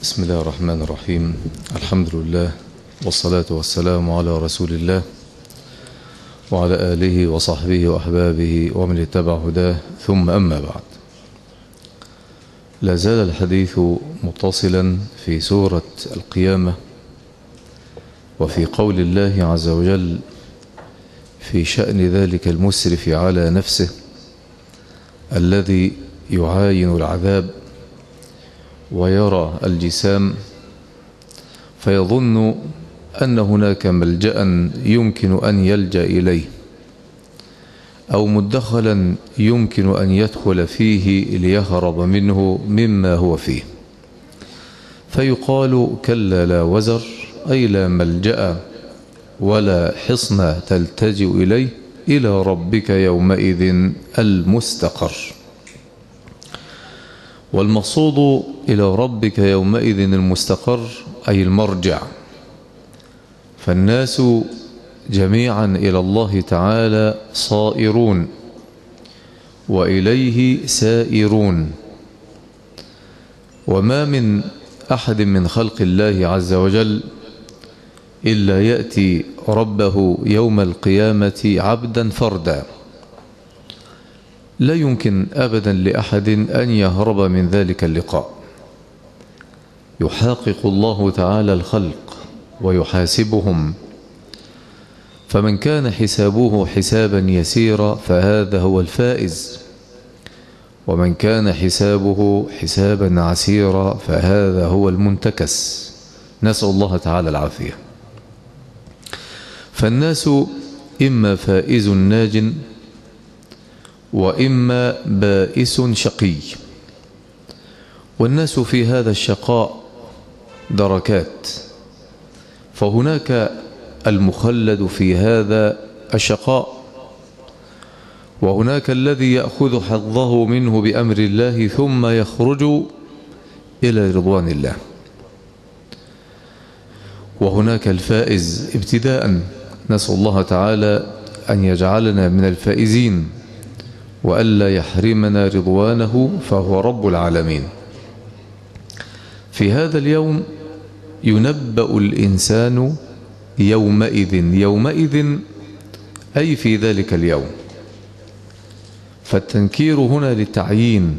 بسم الله الرحمن الرحيم. الحمد لله والصلاة والسلام على رسول الله وعلى آله وصحبه وأحبابه ومن اتبع هداه، ثم أما بعد. لا زال الحديث متصلا في سورة القيامة وفي قول الله عز وجل في شأن ذلك المسرف على نفسه الذي يعاين العذاب ويرى الجسام فيظن أن هناك ملجأ يمكن أن يلجأ إليه أو مدخلا يمكن أن يدخل فيه ليهرب منه مما هو فيه، فيقال كلا لا وزر، أي لا ملجأ ولا حصن تلتجئ إليه، إلى ربك يومئذ المستقر. والمقصود إلى ربك يومئذ المستقر أي المرجع، فالناس جميعا إلى الله تعالى صائرون وإليه سائرون، وما من أحد من خلق الله عز وجل إلا يأتي ربه يوم القيامة عبدا فردا، لا يمكن أبدا لأحد أن يهرب من ذلك اللقاء. يحاقق الله تعالى الخلق ويحاسبهم، فمن كان حسابه حسابا يسيرا فهذا هو الفائز، ومن كان حسابه حسابا عسيرا فهذا هو المنتكس، نسأل الله تعالى العافية. فالناس إما فائز ناج وإما بائس شقي، والناس في هذا الشقاء دركات، فهناك المخلد في هذا الشقاء، وهناك الذي يأخذ حظه منه بأمر الله ثم يخرج إلى رضوان الله، وهناك الفائز ابتداء، نسأل الله تعالى أن يجعلنا من الفائزين وألا يحرمنا رضوانه، فهو رب العالمين. في هذا اليوم ينبأ الإنسان يومئذ أي في ذلك اليوم، فالتنكير هنا للتعيين،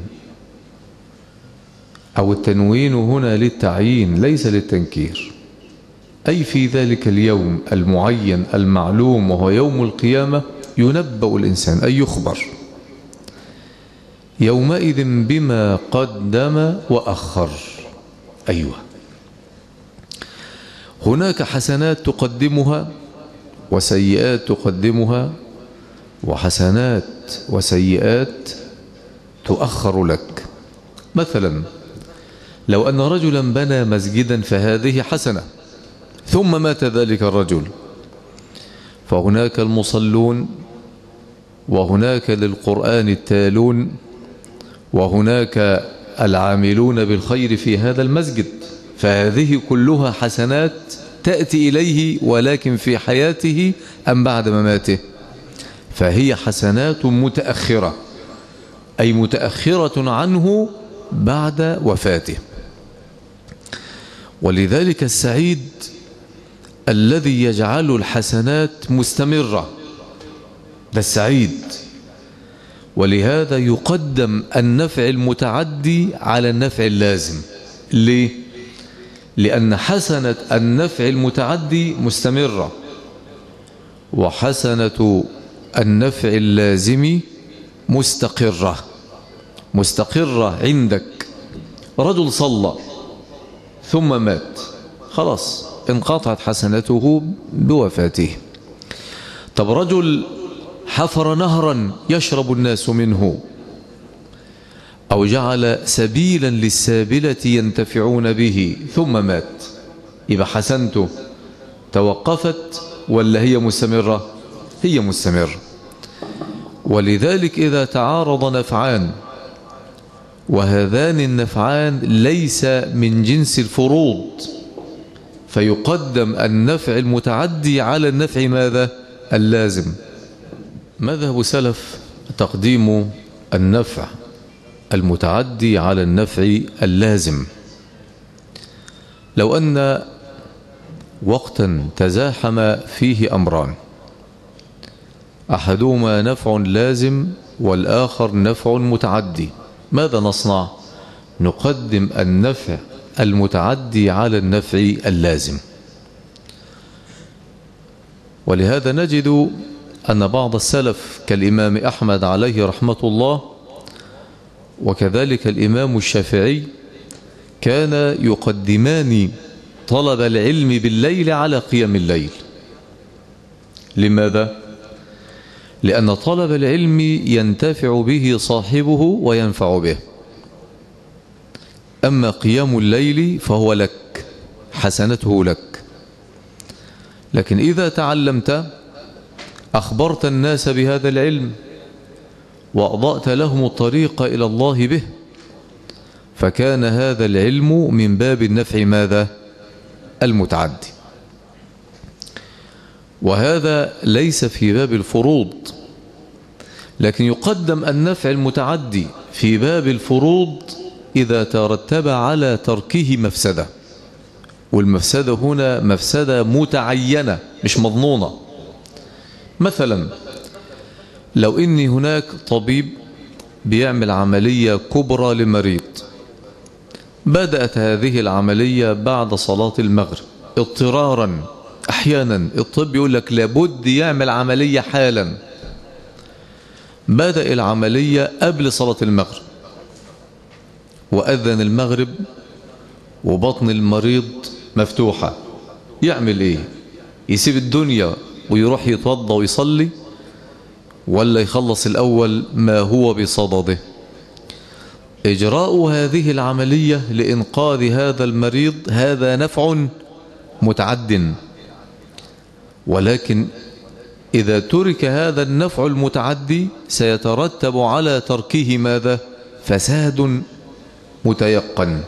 أو التنوين هنا للتعيين ليس للتنكير، أي في ذلك اليوم المعين المعلوم وهو يوم القيامة ينبأ الإنسان أي يخبر يومئذ بما قدم وأخر. أيوة، هناك حسنات تقدمها وسيئات تقدمها، وحسنات وسيئات تؤخر لك. مثلا لو أن رجلا بنى مسجدا فهذه حسنة، ثم مات ذلك الرجل، فهناك المصلون، وهناك للقرآن التالون، وهناك العاملون بالخير في هذا المسجد، فهذه كلها حسنات تأتي إليه، ولكن في حياته أم بعد مماته، فهي حسنات متأخرة، أي متأخرة عنه بعد وفاته. ولذلك السعيد الذي يجعل الحسنات مستمرة، ده السعيد. ولهذا يقدم النفع المتعدي على النفع اللازم. ليه؟ لأن حسنة النفع المتعدي مستمرة، وحسنة النفع اللازم مستقرة عندك. رجل صلى ثم مات، خلاص انقطعت حسنته بوفاته. طب رجل حفر نهرا يشرب الناس منه، أو جعل سبيلا للسابلة ينتفعون به ثم مات، يبقى حسنته توقفت ولا هي مستمرة؟ هي مستمرة. ولذلك إذا تعارض نفعان وهذان النفعان ليس من جنس الفروض، فيقدم النفع المتعدي على النفع ماذا؟ اللازم. مذهب سلف تقديم النفع المتعدي على النفع اللازم، لو أن وقتا تزاحم فيه أمران، أحدهما نفع لازم والآخر نفع متعدي، ماذا نصنع؟ نقدم النفع المتعدي على النفع اللازم. ولهذا نجد أن بعض السلف كالإمام أحمد عليه رحمة الله وكذلك الإمام الشافعي كان يقدمان طلب العلم بالليل على قيام الليل. لماذا؟ لأن طلب العلم ينتفع به صاحبه وينفع به، أما قيام الليل فهو لك، حسنته لك. لكن إذا تعلمت أخبرت الناس بهذا العلم وأضأت لهم الطريق إلى الله به، فكان هذا العلم من باب النفع ماذا؟ المتعدي. وهذا ليس في باب الفروض، لكن يقدم النفع المتعدي في باب الفروض إذا ترتب على تركه مفسدة، والمفسدة هنا مفسدة متعينة مش مظنونة. مثلا لو إني هناك طبيب بيعمل عملية كبرى لمريض، بدأت هذه العملية بعد صلاة المغرب اضطرارا، أحيانا الطب يقول لك لابد يعمل عملية حالا، بدأ العملية قبل صلاة المغرب وأذن المغرب وبطن المريض مفتوحة، يعمل إيه؟ يسيب الدنيا ويروح يتوضى ويصلي، ولا يخلص الأول ما هو بصدده؟ إجراء هذه العملية لإنقاذ هذا المريض هذا نفع متعد، ولكن إذا ترك هذا النفع المتعدي سيترتب على تركه ماذا؟ فساد متيقن.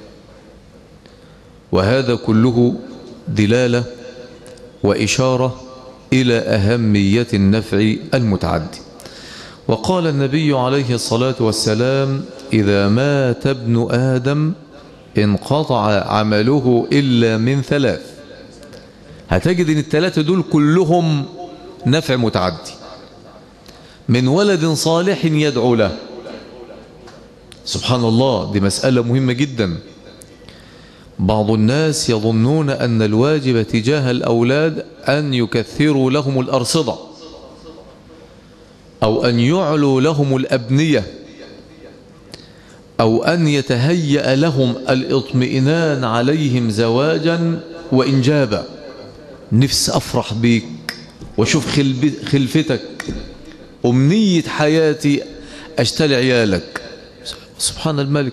وهذا كله دلالة وإشارة إلى أهمية النفع المتعدي. وقال النبي عليه الصلاة والسلام: إذا مات ابن آدم انقطع عمله إلا من ثلاث. هتجد أن الثلاثة دول كلهم نفع متعدي: من ولد صالح يدعو له. سبحان الله، دي مسألة مهمة جدا. بعض الناس يظنون أن الواجب تجاه الأولاد أن يكثروا لهم الأرصدة أو أن يعلوا لهم الأبنية أو أن يتهيأ لهم الاطمئنان عليهم زواجا وإنجابا. نفس أفرح بيك وشوف خلفتك، أمنية حياتي أشتري عيالك. سبحان الملك.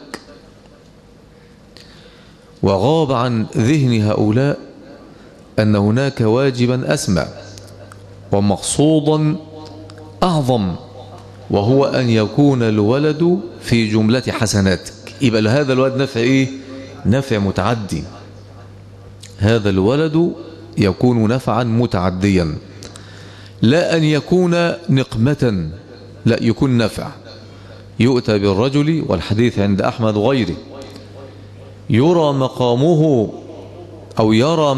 وغاب عن ذهن هؤلاء أن هناك واجبا أسمى ومقصودا أعظم، وهو أن يكون الولد في جملة حسناتك. يبقى لهذا الولد نفع إيه؟ نفع متعدي. هذا الولد يكون نفعا متعديا، لا أن يكون نقمة، لا، يكون نفع. يؤتى بالرجل، والحديث عند أحمد وغيره، يرى مقامه أو يرى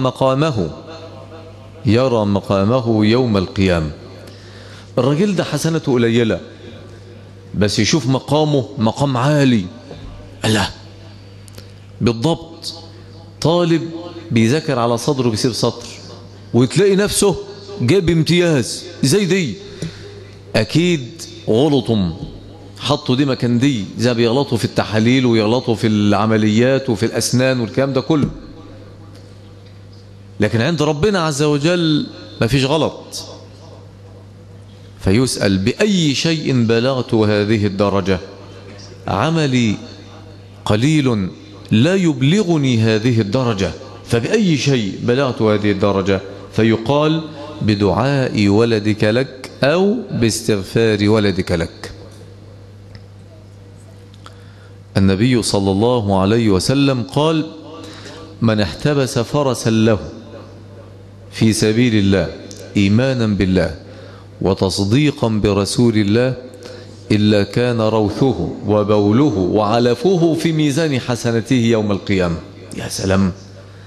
مقامه يوم القيامة. الرجل ده حسنته قليلة بس يشوف مقامه مقام عالي. الله، بالضبط. طالب بيذاكر على صدره بيسيب سطر وتلاقي نفسه جاب امتياز زي دي، أكيد غلطهم حطوا دي مكان دي، زي بيغلطوا في التحاليل ويغلطوا في العمليات وفي الأسنان والكلام ده كله. لكن عند ربنا عز وجل ما فيش غلط. فيسأل: بأي شيء بلغت هذه الدرجة؟ عملي قليل لا يبلغني هذه الدرجة، فبأي شيء بلغت هذه الدرجة؟ فيقال: بدعاء ولدك لك أو باستغفار ولدك لك. النبي صلى الله عليه وسلم قال: من احتبس فرسا له في سبيل الله إيمانا بالله وتصديقا برسول الله إلا كان روثه وبوله وعلفه في ميزان حسنته يوم القيامة. يا سلام،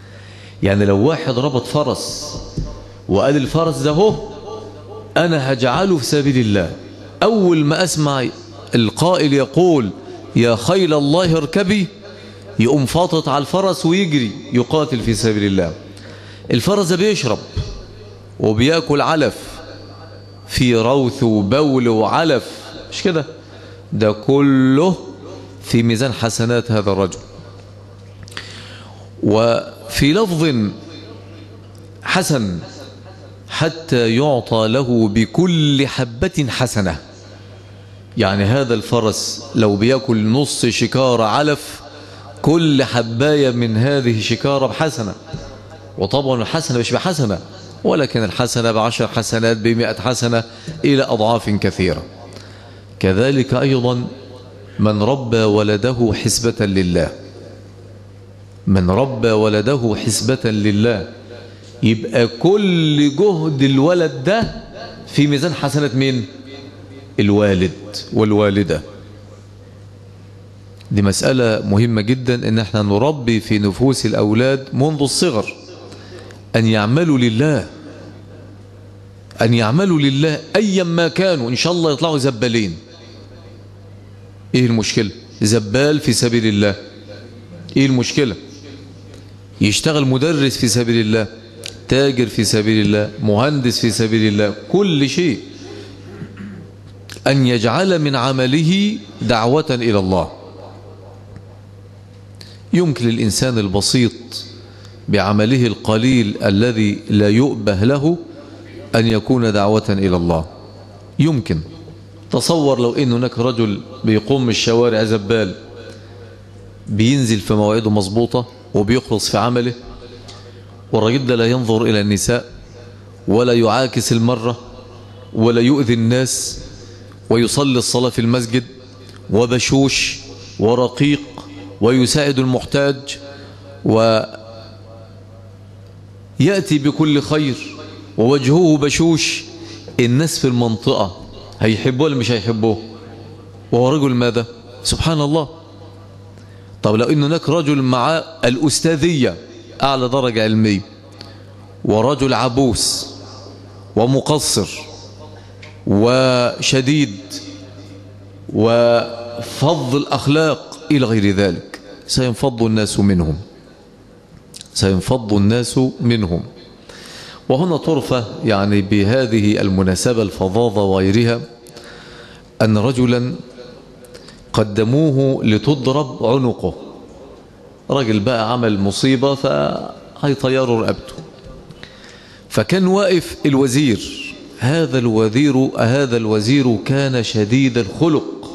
يعني لو واحد ربط فرس وقال الفرس ده هو أنا هجعله في سبيل الله، أول ما أسمع القائل يقول يا خيل الله اركبي، يقوم فاطط على الفرس ويجري يقاتل في سبيل الله. الفرس ده بيشرب وبياكل علف، في روث وبول وعلف، مش كده؟ ده كله في ميزان حسنات هذا الرجل. وفي لفظ حسن حتى يعطى له بكل حبة حسنة، يعني هذا الفرس لو بياكل نص شكارة علف كل حباية من هذه شكارة بحسنة. وطبعا الحسنة مش بحسنة، ولكن الحسنة ب10 حسنات ب100 حسنة إلى أضعاف كثيرة. كذلك أيضا من ربى ولده حسبة لله، من ربى ولده حسبة لله، يبقى كل جهد الولد ده في ميزان حسنات مين؟ الوالد والوالدة. دي مسألة مهمة جدا، ان احنا نربي في نفوس الأولاد منذ الصغر أن يعملوا لله، أن يعملوا لله أيا ما كانوا. إن شاء الله يطلعوا زبالين، إيه المشكلة؟ زبال في سبيل الله، إيه المشكلة؟ يشتغل مدرس في سبيل الله، تاجر في سبيل الله، مهندس في سبيل الله، كل شيء. أن يجعل من عمله دعوة إلى الله. يمكن للإنسان البسيط بعمله القليل الذي لا يؤبه له أن يكون دعوة إلى الله. يمكن تصور لو إن هناك رجل بيقوم من الشوارع زبال، بينزل في مواعيده مظبوطة وبيخلص في عمله، والرجل ده لا ينظر إلى النساء ولا يعاكس المرة ولا يؤذي الناس، ويصلي الصلاة في المسجد، وبشوش ورقيق ويساعد المحتاج ويأتي بكل خير ووجهه بشوش، الناس في المنطقة هيحبوه ولا مش هيحبوه؟ وهو رجل ماذا؟ سبحان الله. طب لو إن هناك رجل مع الأستاذية أعلى درجة علمية، ورجل عبوس ومقصر وشديد وفض الأخلاق إلى غير ذلك، سينفض الناس منهم، سينفض الناس منهم. وهنا طرفة يعني بهذه المناسبة الفظاظة وغيرها، أن رجلا قدموه لتضرب عنقه، رجل بقى عمل مصيبة فهيطيروا رقبته، فكان واقف الوزير. هذا الوزير كان شديد الخلق،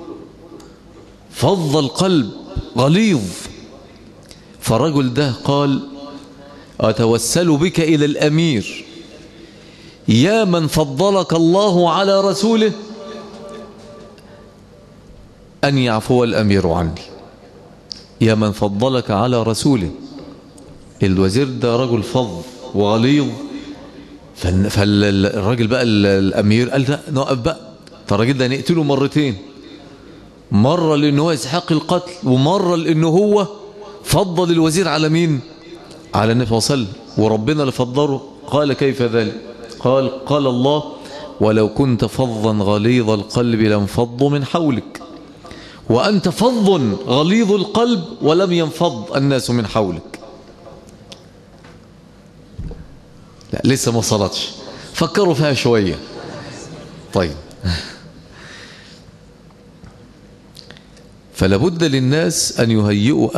فظ القلب، غليظ. فالرجل ده قال أتوسل بك إلى الأمير يا من فضلك الله على رسوله أن يعفو الأمير عني، يا من فضلك على رسوله. الوزير ده رجل فظ وغليظ، فالراجل بقى الأمير قال لا نوقف بقى، فالراجل ده نقتله مرتين، مرة لأنه هو يستحق القتل، ومرة لأنه هو فضل الوزير على مين؟ على النبي صلى الله عليه وسلم، وربنا اللي فضله. قال كيف ذلك؟ قال الله ولو كنت فظا غليظ القلب لانفضوا من حولك، وأنت فظ غليظ القلب ولم ينفض الناس من حولك. لا لسه ما صلتش، فكروا فيها شوية. طيب، فلابد للناس أن يهيئوا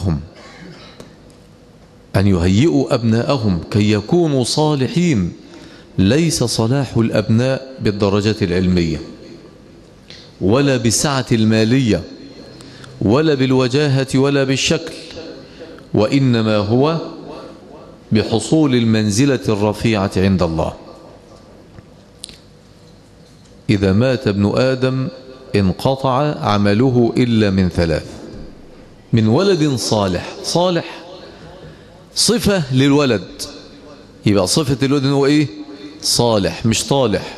أبناءهم كي يكونوا صالحين. ليس صلاح الأبناء بالدرجات العلمية ولا بالسعة المالية ولا بالوجاهة ولا بالشكل، وإنما هو بحصول المنزلة الرفيعة عند الله. إذا مات ابن آدم انقطع عمله إلا من ثلاث: من ولد صالح صفة للولد، يبقى صفة الولد هو إيه؟ صالح مش طالح.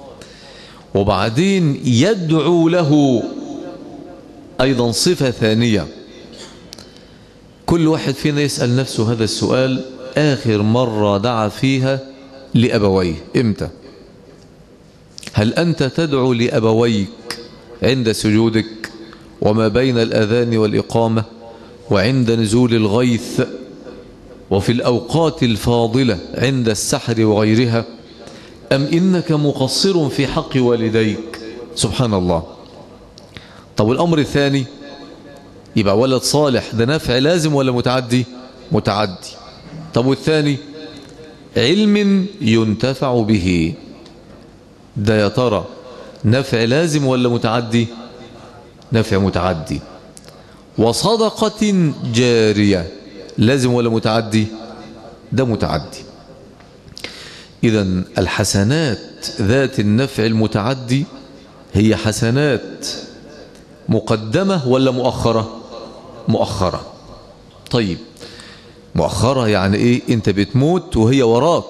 وبعدين يدعو له، أيضا صفة ثانية. كل واحد فينا يسأل نفسه هذا السؤال: آخر مرة دعا فيها لأبويه إمتى؟ هل أنت تدعو لأبويك عند سجودك وما بين الأذان والإقامة وعند نزول الغيث وفي الأوقات الفاضلة عند السحر وغيرها، أم إنك مقصر في حق والديك؟ سبحان الله. طب الأمر الثاني، يبقى ولد صالح ده نفع لازم ولا متعدي؟ متعدي. طب والثاني، علم ينتفع به، ده يا ترى نفع لازم ولا متعدي؟ نفع متعدي. وصدقة جارية، لازم ولا متعدي؟ ده متعدي. إذن الحسنات ذات النفع المتعدي هي حسنات مقدمة ولا مؤخرة؟ مؤخرة. طيب مؤخرة يعني إيه؟ أنت بتموت وهي وراك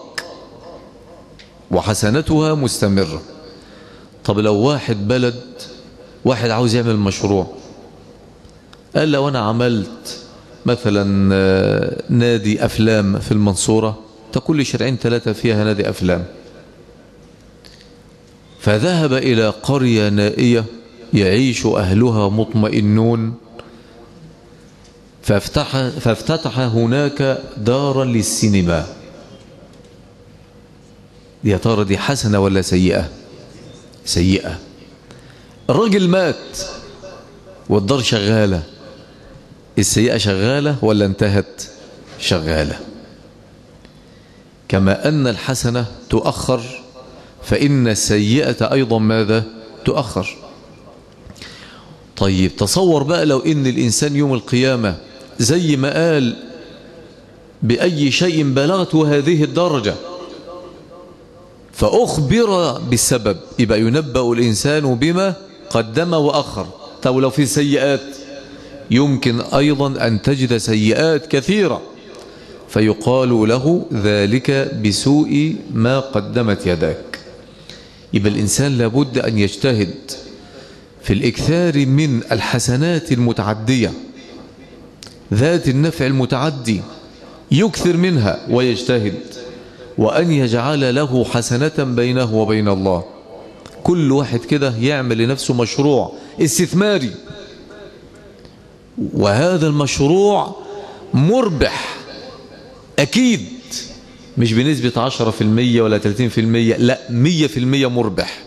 وحسناتها مستمرة. طب لو واحد بلد، واحد عاوز يعمل مشروع، قال لو أنا عملت مثلا نادي أفلام في المنصورة، كل شارعين 3 فيها نادي أفلام، فذهب إلى قرية نائية يعيش أهلها مطمئنون، فافتتح هناك دارا للسينما. يا ترى دي حسنة ولا سيئة؟ سيئة. الراجل مات والدار شغالة، السيئة شغالة ولا انتهت؟ شغالة. كما أن الحسنة تؤخر، فإن السيئة أيضا ماذا؟ تؤخر. طيب تصور بقى لو إن الإنسان يوم القيامة زي ما قال: بأي شيء بلغت هذه الدرجة، فأخبر بالسبب، يبقى ينبأ الإنسان بما قدم وأخر. طب لو في سيئات، يمكن أيضا أن تجد سيئات كثيرة، فيقال له ذلك بسوء ما قدمت يداك. يبقى الإنسان لابد أن يجتهد في الإكثار من الحسنات المتعدية ذات النفع المتعدي، يكثر منها ويجتهد، وأن يجعل له حسنة بينه وبين الله. كل واحد كده يعمل لنفسه مشروع استثماري، وهذا المشروع مربح أكيد، مش بنسبة 10% ولا 30%، لا 100% مربح.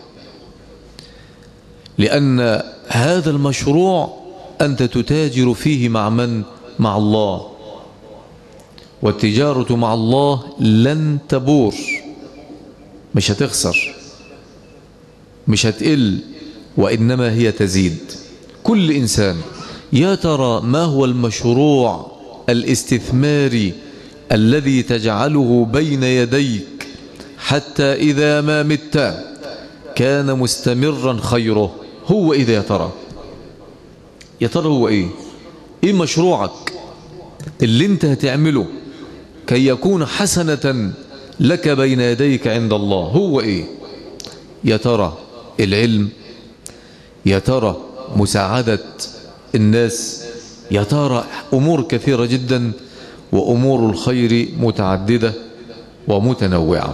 لأن هذا المشروع أنت تتاجر فيه مع من؟ مع الله، والتجارة مع الله لن تبور، مش هتخسر، مش هتقل، وإنما هي تزيد. كل إنسان يا ترى ما هو المشروع الاستثماري الذي تجعله بين يديك حتى إذا ما مت كان مستمرا خيره؟ هو إذا يا ترى هو إيه؟ إيه مشروعك اللي انت هتعمله كي يكون حسنة لك بين يديك عند الله؟ هو إيه يا ترى؟ العلم؟ يا ترى مساعدة الناس؟ يا ترى أمور كثيرة جدا، وأمور الخير متعددة ومتنوعة.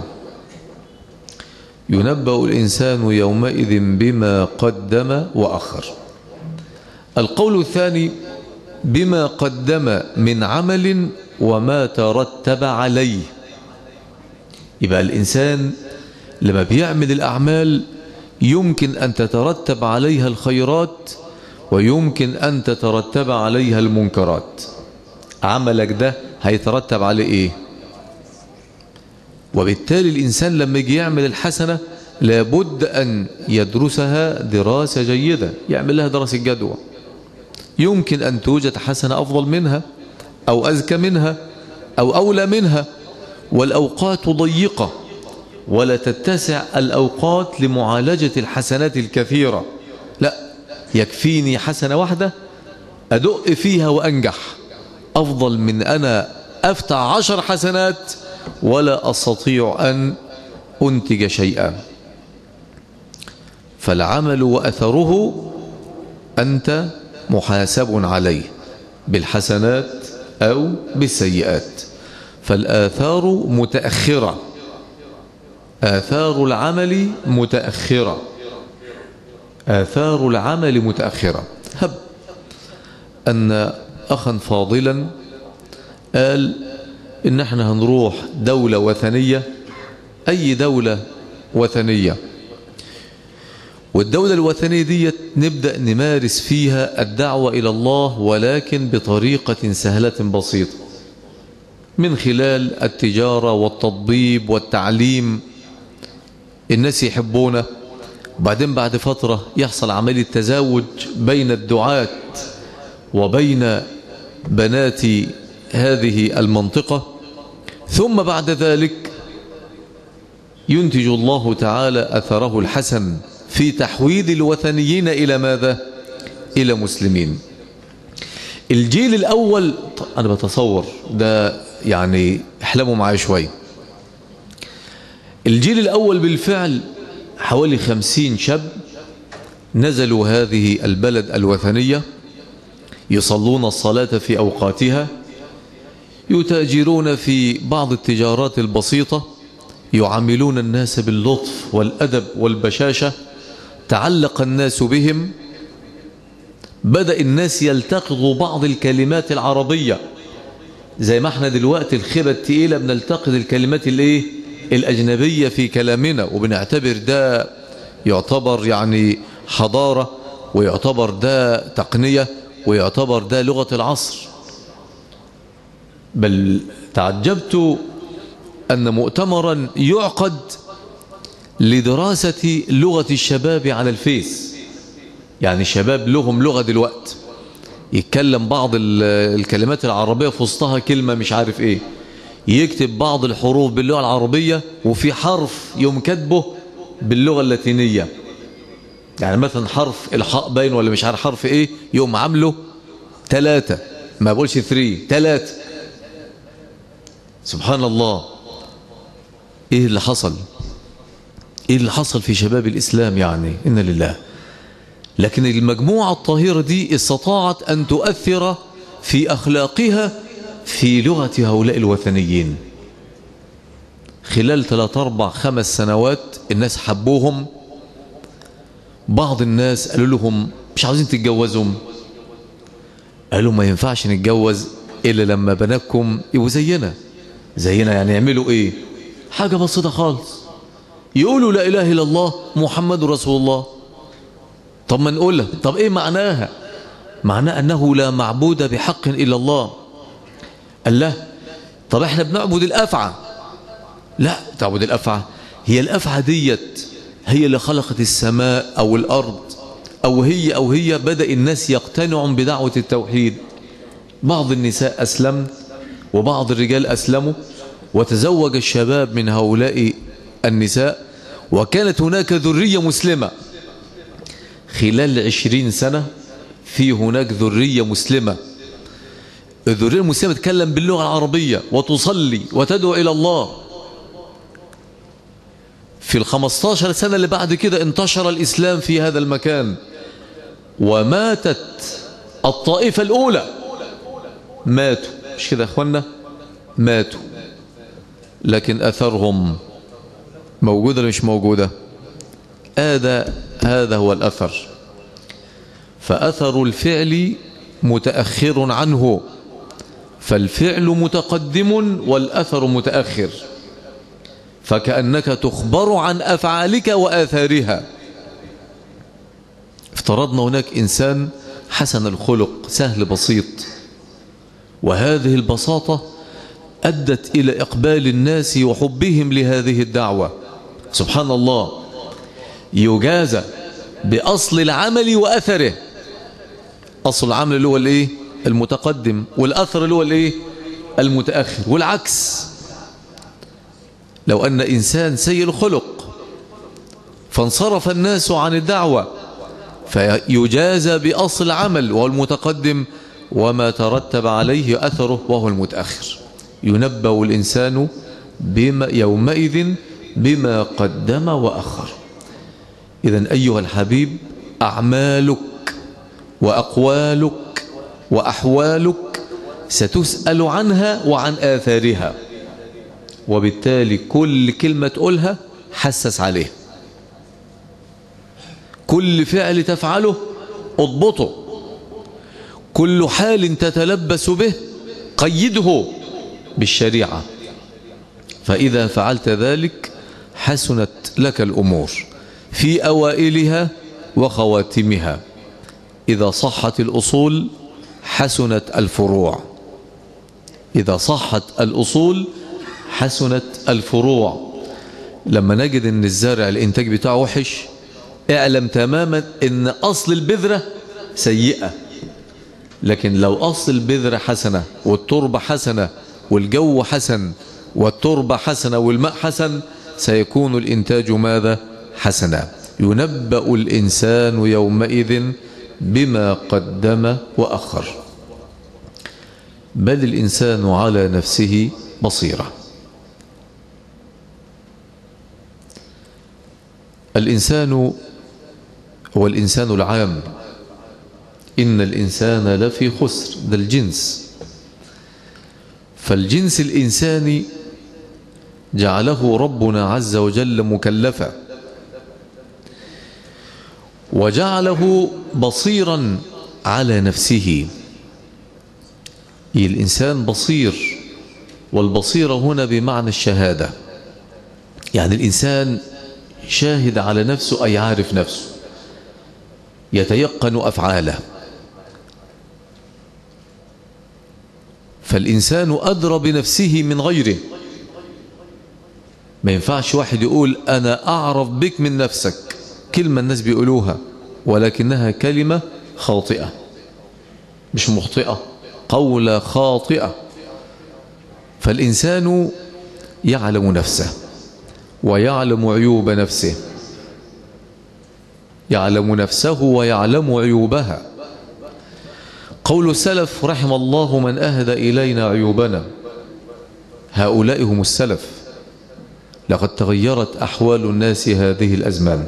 ينبأ الإنسان يومئذ بما قدم وأخر. القول الثاني: بما قدم من عمل وما ترتب عليه. يبقى الإنسان لما بيعمل الأعمال يمكن أن تترتب عليها الخيرات، ويمكن أن تترتب عليها المنكرات. عملك ده هيترتب عليه إيه؟ وبالتالي الإنسان لما يجي يعمل الحسنة لابد أن يدرسها دراسة جيدة، يعمل لها دراسة جدوى. يمكن أن توجد حسنة أفضل منها أو أزكى منها أو أولى منها، والأوقات ضيقة ولا تتسع الأوقات لمعالجة الحسنات الكثيرة. لا، يكفيني حسنة واحدة أدق فيها وأنجح، أفضل من أنا أفتح 10 حسنات ولا أستطيع أن أنتج شيئا. فالعمل وأثره أنت محاسب عليه بالحسنات أو بالسيئات. فالآثار متأخرة، آثار العمل متأخرة، آثار العمل متأخرة. هب أن أخا فاضلا قال إن احنا هنروح دولة وثنية، أي دولة وثنية، والدولة الوثنية دي نبدأ نمارس فيها الدعوة إلى الله، ولكن بطريقة سهلة بسيطة من خلال التجارة والتطبيب والتعليم. الناس يحبونا، وبعدين بعد فترة يحصل عملية تزاوج بين الدعاة وبين بنات هذه المنطقة، ثم بعد ذلك ينتج الله تعالى أثره الحسن في تحويل الوثنيين إلى ماذا؟ إلى مسلمين. الجيل الأول، أنا بتصور ده يعني احلموا معايا شوي، الجيل الأول بالفعل حوالي 50 شاب نزلوا هذه البلد الوثنية، يصلون الصلاة في أوقاتها، يتاجرون في بعض التجارات البسيطة، يعاملون الناس باللطف والأدب والبشاشة، تعلق الناس بهم، بدأ الناس يلتقطوا بعض الكلمات العربية، زي ما احنا دلوقتي الخيبة التقيلة بنلتقط الكلمات الأجنبية في كلامنا، وبنعتبر ده يعتبر يعني حضارة، ويعتبر ده تقنية، ويعتبر ده لغة العصر. بل تعجبت أن مؤتمرا يعقد لدراسة لغة الشباب على الفيس، يعني الشباب لهم لغة دلوقت، يتكلم بعض الكلمات العربية في وسطها كلمة مش عارف ايه، يكتب بعض الحروف باللغة العربية وفي حرف يوم كاتبه باللغة اللاتينية، يعني مثلا حرف الحاء باين ولا مش عارف حرف ايه، يوم عامله 3، ما بقولش 3، 3. سبحان الله، ايه اللي حصل؟ ايه اللي حصل في شباب الإسلام؟ يعني إن لله. لكن المجموعة الطاهرة دي استطاعت أن تؤثر في أخلاقها في لغة هؤلاء الوثنيين. خلال 3 4 5 سنوات الناس حبوهم. بعض الناس قالوا لهم مش عاوزين تتجوزهم، قالوا ما ينفعش نتجوز إلا لما بناتكم يبقوا زينا. يعني يعملوا إيه؟ حاجة بسيطة خالص، يقولوا لا إله إلا الله محمد رسول الله. طب ما نقولها، طب إيه معناها؟ معناه أنه لا معبود بحق إلا الله. قال له طب إحنا بنعبد الأفعى. لا، تعبد الأفعى؟ هي الأفعى ديت هي اللي خلقت السماء أو الأرض، أو هي بدأ الناس يقتنعون بدعوة التوحيد. بعض النساء أسلم وبعض الرجال أسلموا، وتزوج الشباب من هؤلاء النساء، وكانت هناك ذرية مسلمة. خلال 20 سنة في هناك ذرية مسلمة. الذرية المسلمة تتكلم باللغة العربية وتصلي وتدعو إلى الله. في 15 سنة اللي بعد كده انتشر الإسلام في هذا المكان، وماتت الطائفة الأولى، ماتوا، مش كده يا أخوانا؟ ماتوا، لكن أثرهم موجودة ولا مش موجودة؟ هذا هو الأثر. فأثر الفعل متأخر عنه، فالفعل متقدم والأثر متأخر، فكأنك تخبر عن أفعالك وآثارها. افترضنا هناك إنسان حسن الخلق سهل بسيط، وهذه البساطة أدت إلى إقبال الناس وحبهم لهذه الدعوة. سبحان الله، يجازى بأصل العمل وأثره. أصل العمل اللي هو الإيه؟ المتقدم، والأثر اللي هو الإيه؟ المتأخر. والعكس، لو أن إنسان سيء الخلق فانصرف الناس عن الدعوة فيجازى بأصل العمل وهو المتقدم، وما ترتب عليه أثره وهو المتأخر. ينبأ الإنسان يومئذ بما قدم وأخر. إذن أيها الحبيب، أعمالك وأقوالك وأحوالك ستسأل عنها وعن آثارها، وبالتالي كل كلمة تقولها حسس عليه، كل فعل تفعله اضبطه، كل حال تتلبس به قيده بالشريعة. فإذا فعلت ذلك حسنت لك الأمور في أوائلها وخواتمها. إذا صحت الأصول حسنت الفروع، إذا صحت الأصول حسنت الفروع. لما نجد أن الزارع الإنتاج بتاعه وحش، اعلم تماما أن أصل البذرة سيئة. لكن لو أصل البذرة حسنة والتربة حسنة والجو حسن والتربة حسنة والماء حسن، سيكون الإنتاج ماذا؟ حسنا. ينبأ الإنسان يومئذ بما قدم وأخر. بل الإنسان على نفسه بصيرة. الإنسان هو الإنسان العام، إن الإنسان لفي خسر، ده الجنس. فالجنس الإنساني جعله ربنا عز وجل مكلفا، وجعله بصيرا على نفسه. الإنسان بصير، والبصيرة هنا بمعنى الشهادة، يعني الإنسان شاهد على نفسه، أي عارف نفسه، يتيقن أفعاله. فالإنسان أدرى بنفسه من غيره. ما ينفعش واحد يقول أنا أعرف بك من نفسك، كلمة الناس بيقولوها ولكنها كلمة خاطئة، مش مخطئة، قولة خاطئة. فالإنسان يعلم نفسه ويعلم عيوب نفسه، يعلم نفسه ويعلم عيوبها. قول السلف رحم الله من أهدى إلينا عيوبنا، هؤلاء هم السلف. لقد تغيرت أحوال الناس هذه الأزمان،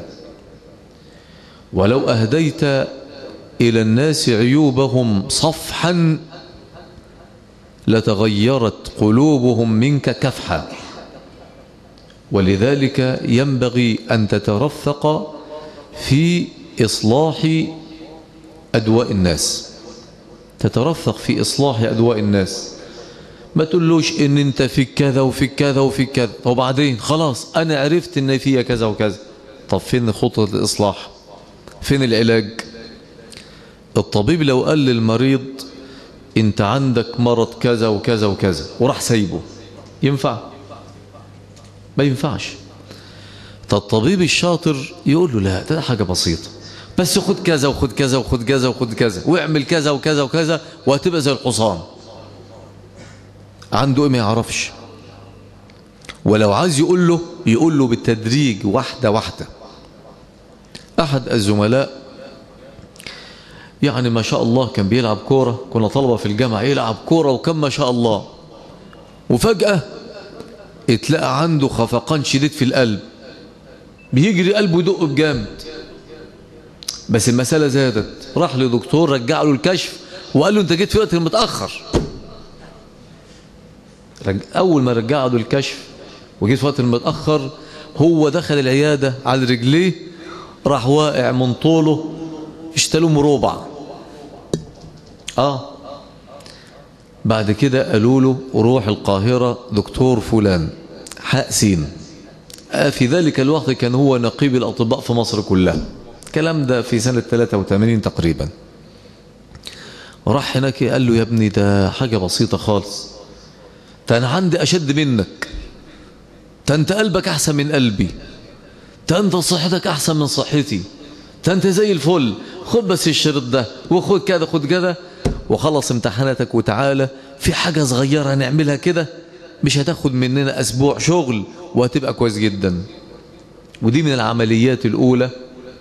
ولو أهديت إلى الناس عيوبهم صفحا لتغيرت قلوبهم منك كفحا. ولذلك ينبغي أن تترفق في إصلاح أدواء الناس، تترفق في إصلاح أدواء الناس. ما تقولوش إن أنت فيك كذا وفيك كذا وفيك كذا، وبعدين خلاص أنا عرفت إن فيها كذا وكذا. طب فين خطة الإصلاح؟ فين العلاج؟ الطبيب لو قال للمريض أنت عندك مرض كذا وكذا وكذا وراح سايبه، ينفع؟ ما ينفعش. الطبيب الشاطر يقول له لا، ده حاجة بسيطة، بس خد كذا وخد كذا وخد كذا وخد كذا واعمل كذا وكذا وكذا وهتبقى زي الحصان. عنده ايه ما يعرفش. ولو عايز يقول له بالتدريج، واحدة واحدة. أحد الزملاء يعني ما شاء الله كان بيلعب كورة، كنا طلبة في الجامعة، يلعب كورة وكان ما شاء الله، وفجأة اتلقى عنده خفقان شديد في القلب، بيجري قلبه يدق بجامد، بس المسألة زادت. راح لدكتور رجع له الكشف وقال له انت جيت في وقت متأخر. أول ما رجع له الكشف وجيت في وقت متأخر، هو دخل العيادة على رجليه، راح واقع من طوله، اشتلوه مربع. بعد كده قالوا له روح القاهرة دكتور فلان حق سين. في ذلك الوقت كان هو نقيب الأطباء في مصر كلها، الكلام ده في سنة 83 تقريبا. راح هناك قال له يا ابني ده حاجة بسيطة خالص، ده أنا عندي أشد منك، ده أنت قلبك أحسن من قلبي، ده أنت صحتك أحسن من صحتي، ده أنت زي الفل، خد بس الشريط ده وخد كذا خد كذا وخلص امتحاناتك وتعالى في حاجة صغيرة نعملها كده، مش هتاخد مننا أسبوع شغل وهتبقى كويس جدا. ودي من العمليات الأولى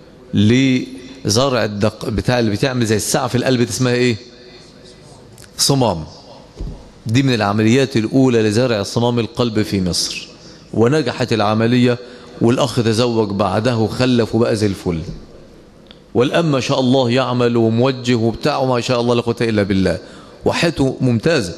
لزرع الدق بتاع اللي بتعمل زي الساعة في القلب، اسمها ايه؟ صمام. دي من العمليات الأولى لزرع صمام القلب في مصر، ونجحت العملية، والأخ تزوج بعدها وخلف وبقى زي الفل، والأم ما شاء الله يعمل وموجه وبتاع وما شاء الله لا قوة إلا بالله، وحياته ممتازة.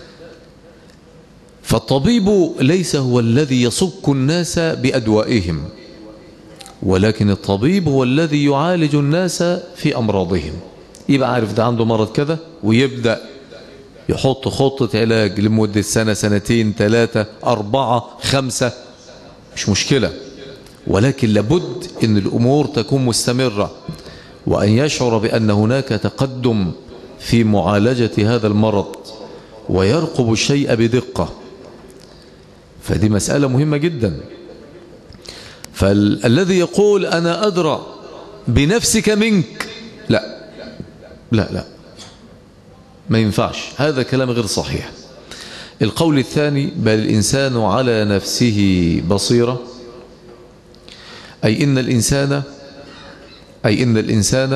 فالطبيب ليس هو الذي يصك الناس بأدوائهم، ولكن الطبيب هو الذي يعالج الناس في أمراضهم. يبقى عارف ده عنده مرض كذا ويبدأ يحط خطة علاج لمدة سنة، سنتين، 3، 4، 5، مش مشكلة، ولكن لابد أن الأمور تكون مستمرة، وأن يشعر بأن هناك تقدم في معالجة هذا المرض، ويرقب الشيء بدقة. فدي مسألة مهمة جدا. فالذي يقول أنا أدرى بنفسك منك، لا لا لا، ما ينفعش، هذا كلام غير صحيح. القول الثاني: بل الإنسان على نفسه بصيرة، أي إن الإنسان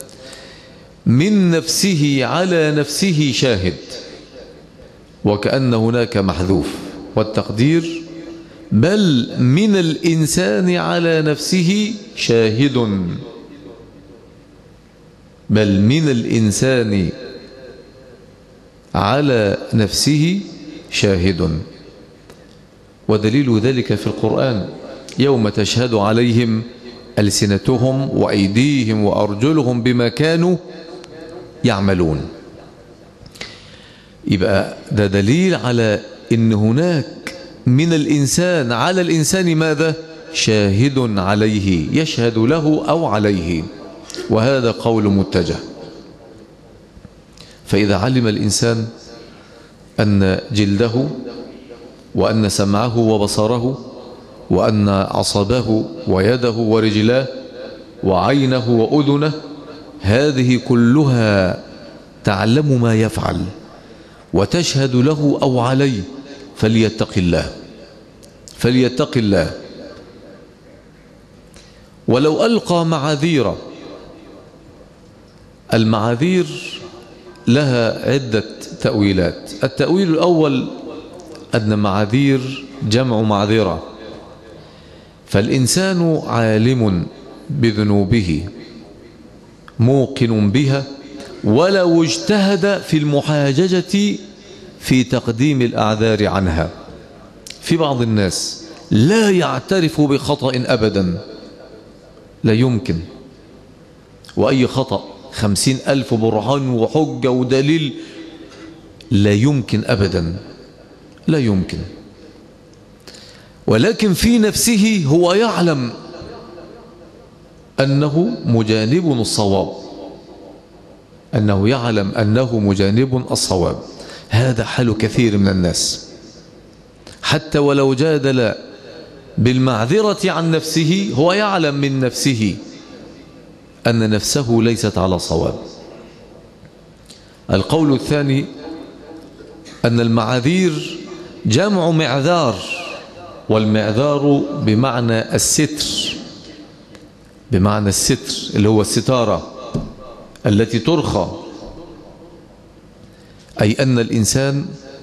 من نفسه على نفسه شاهد، وكأن هناك محذوف، والتقدير بل من الإنسان على نفسه شاهد، بل من الإنسان على نفسه شاهد. ودليل ذلك في القرآن: يوم تشهد عليهم ألسنتهم وأيديهم وأرجلهم بما كانوا يعملون. يبقى ده دليل على إن هناك من الإنسان على الإنسان ماذا؟ شاهد عليه، يشهد له أو عليه، وهذا قول متجه. فإذا علم الإنسان أن جلده وأن سمعه وبصره وأن عصبه ويده ورجلاه وعينه وأذنه هذه كلها تعلم ما يفعل وتشهد له أو عليه، فليتق الله. ولو ألقى معاذير، المعاذير لها عدة تأويلات. التأويل الأول أن معاذير جمع معذرة، فالإنسان عالم بذنوبه موقن بها، ولو اجتهد في المحاججة في تقديم الأعذار عنها. في بعض الناس لا يعترف بخطأ أبدا، لا يمكن، وأي خطأ 50,000 برهان وحجة ودليل، لا يمكن أبدا، لا يمكن. ولكن في نفسه هو يعلم أنه مجانب الصواب، أنه يعلم أنه مجانب الصواب. هذا حال كثير من الناس، حتى ولو جادل بالمعذرة عن نفسه هو يعلم من نفسه أن نفسه ليست على صواب. القول الثاني أن المعاذير جمع معذار، والمعذار بمعنى الستر، بمعنى الستر اللي هو الستارة التي ترخى، أي أن الإنسان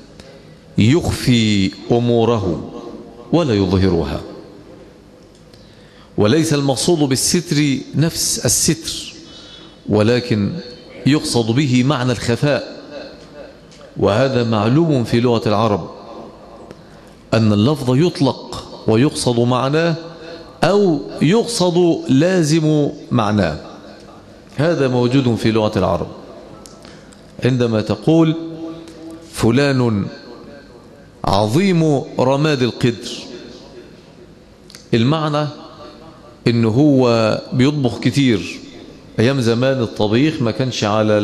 يخفي أموره ولا يظهرها. وليس المقصود بالستر نفس الستر، ولكن يقصد به معنى الخفاء. وهذا معلوم في لغة العرب أن اللفظ يطلق ويقصد معناه أو يقصد لازم معناه. هذا موجود في لغة العرب. عندما تقول فلان عظيم رماد القدر، المعنى إنه هو بيطبخ كتير. أيام زمان الطبيخ ما كانش على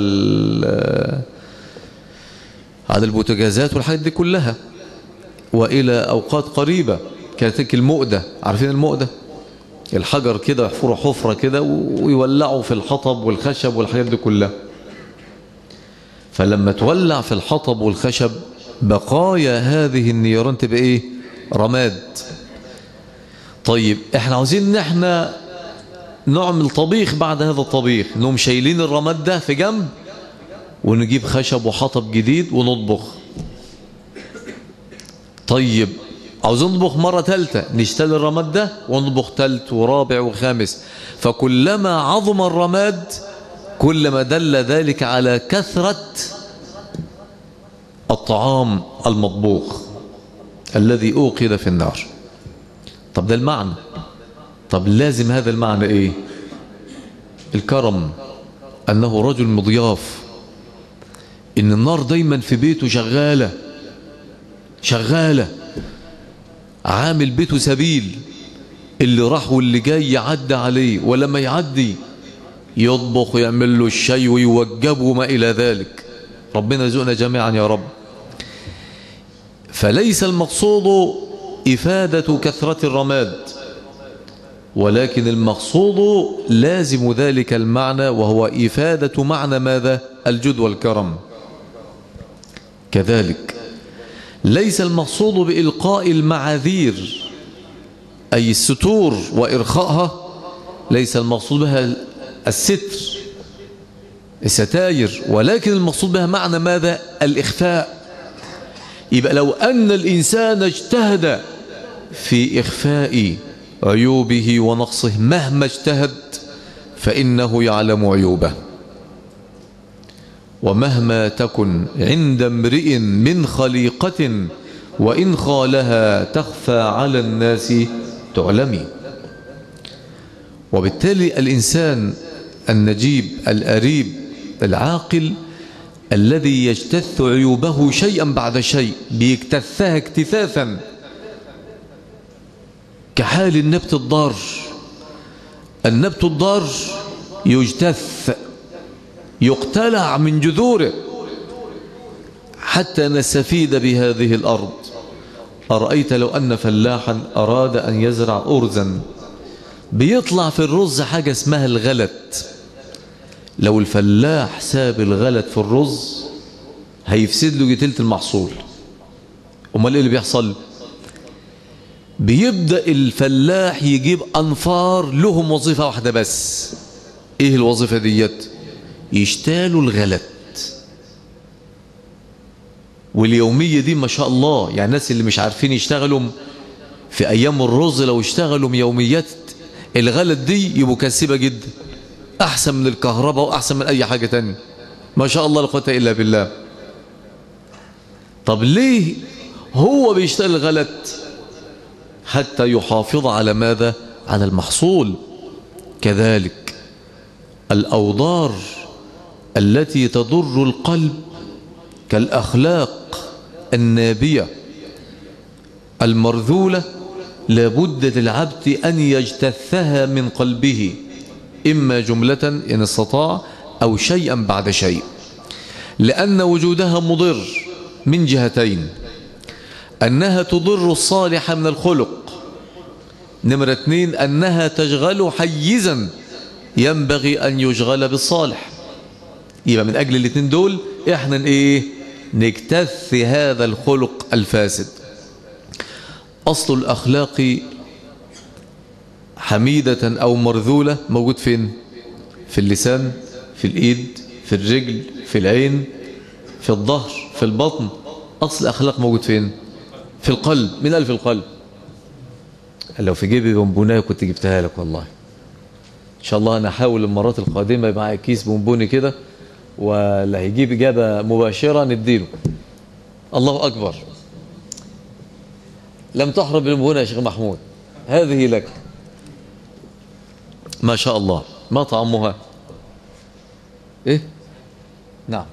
البوتاجازات والحاجات دي كلها، وإلى أوقات قريبة كانت المؤدة، عارفين المؤدة؟ الحجر كده يحفروا حفرة كده ويولعوا في الحطب والخشب والحاجات دي كلها. فلما تولع في الحطب والخشب بقايا هذه النيران تبقى ايه؟ رماد. طيب احنا عاوزين ان احنا نعمل طبيخ، بعد هذا الطبيخ نقوم شايلين الرماد ده في جنب ونجيب خشب وحطب جديد ونطبخ. طيب عاوزين نطبخ مرة ثالثة، نشتري الرماد ده ونطبخ ثالث ورابع وخامس. فكلما عظم الرماد كلما دل ذلك على كثرة الطعام المطبوخ الذي أوقد في النار. طب ده المعنى. طب لازم هذا المعنى إيه؟ الكرم، أنه رجل مضياف، إن النار دايما في بيته شغالة، عامل بيته سبيل، اللي راح واللي جاي يعدى عليه، ولما يعدي يطبخ ويعمل له الشاي ويوجبه وما إلى ذلك. ربنا يرزقنا جميعا يا رب. فليس المقصود إفادة كثرة الرماد، ولكن المقصود لازم ذلك المعنى، وهو إفادة معنى ماذا؟ الجود والكرم. كذلك ليس المقصود بإلقاء المعاذير أي الستور وإرخائها، ليس المقصود بها الستاير، ولكن المقصود بها معنى ماذا؟ الإخفاء. يبقى لو أن الإنسان اجتهد في إخفاء عيوبه ونقصه مهما اجتهد فإنه يعلم عيوبه، ومهما تكن عند امرئ من خليقة وإن خالها تخفى على الناس تعلمي. وبالتالي الإنسان النجيب الأريب العاقل الذي يجتث عيوبه شيئا بعد شيء، بيجتثها اكتثاثا، كحال النبت الضار. النبت الضار يجتث، يقتلع من جذوره حتى نستفيد بهذه الأرض. أرأيت لو أن فلاحا أراد أن يزرع أرزا، بيطلع في الرز حاجة اسمها الغلت. لو الفلاح ساب الغلت في الرز هيفسد له تلت المحصول. امال ايه اللي بيحصل؟ بيبدأ الفلاح يجيب أنفار لهم وظيفة واحدة بس. ايه الوظيفة ديت؟ يشتالوا الغلت. واليومية دي ما شاء الله، يعني الناس اللي مش عارفين يشتغلوا في أيام الرز لو اشتغلوا يوميات الغلت دي يبقوا كسبة جدا، أحسن من الكهرباء وأحسن من أي حاجة تانية. ما شاء الله لا قوة إلا بالله. طب ليه هو بيشتغل الغلت؟ حتى يحافظ على ماذا؟ على المحصول. كذلك الأوضار التي تضر القلب كالأخلاق النابية المرذولة لابد للعبد أن يجتثها من قلبه، إما جملة إن استطاع أو شيئا بعد شيء، لأن وجودها مضر من جهتين: أنها تضر الصالح من الخلق، نمرة 2 أنها تشغل حيزا ينبغي أن يشغل بالصالح. يبقى من أجل الاثنين دول إحنا إيه؟ نجتث هذا الخلق الفاسد. أصل الأخلاق حميدة أو مرذولة موجود فين؟ في اللسان، في الإيد، في الرجل، في العين، في الظهر، في البطن. أصل الأخلاق موجود فين؟ في القلب. من قال في القلب؟ لو في جيبي بونبونايه كنت جبتها لك والله. إن شاء الله أنا أحاول المرات القادمة يبقى معايا كيس بونبوني كده، ولا هيجيب إجابة مباشرة نديله. الله أكبر. لم تحرم بالبونبونة يا شيخ محمود، هذه لك. ما شاء الله. ما طعمها؟ إيه؟ نعم.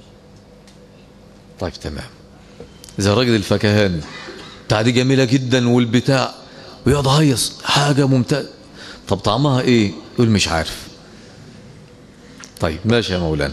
طيب تمام. إذا الراجل الفكهاني بتاع دي جميلة جدا والبتاع ويقعد هيص حاجة ممتازة، طب طعمها إيه؟ يقول مش عارف. طيب ماشي يا مولانا.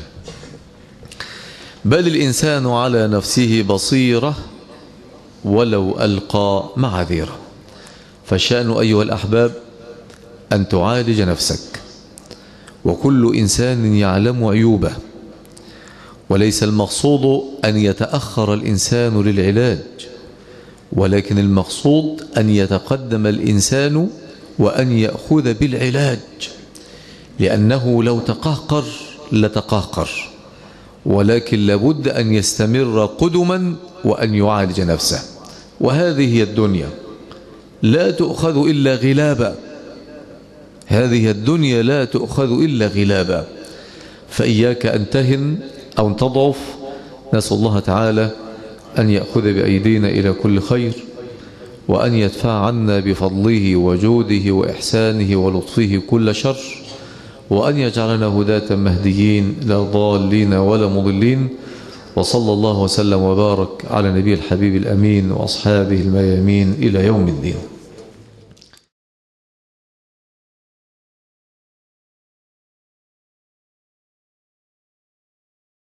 بل الإنسان على نفسه بصيرة ولو ألقى معاذيره. فالشأن أيها الأحباب أن تعالج نفسك، وكل إنسان يعلم عيوبه، وليس المقصود أن يتأخر الإنسان للعلاج، ولكن المقصود أن يتقدم الإنسان وأن يأخذ بالعلاج، لأنه لو تقهقر لتقهقر، ولكن لابد أن يستمر قدما وأن يعالج نفسه. وهذه هي الدنيا، لا تؤخذ إلا غلابا. هذه الدنيا لا تؤخذ إلا غلابا. فإياك أن تهن أو أن تضعف. نسأل الله تعالى أن يأخذ بأيدينا إلى كل خير، وأن يدفع عنا بفضله وجوده وإحسانه ولطفه كل شر، وأن يجعلنا هداة مهديين لا ضالين ولا مضلين. وصلى الله وسلم وبارك على نبي الحبيب الأمين وأصحابه الميامين إلى يوم الدين.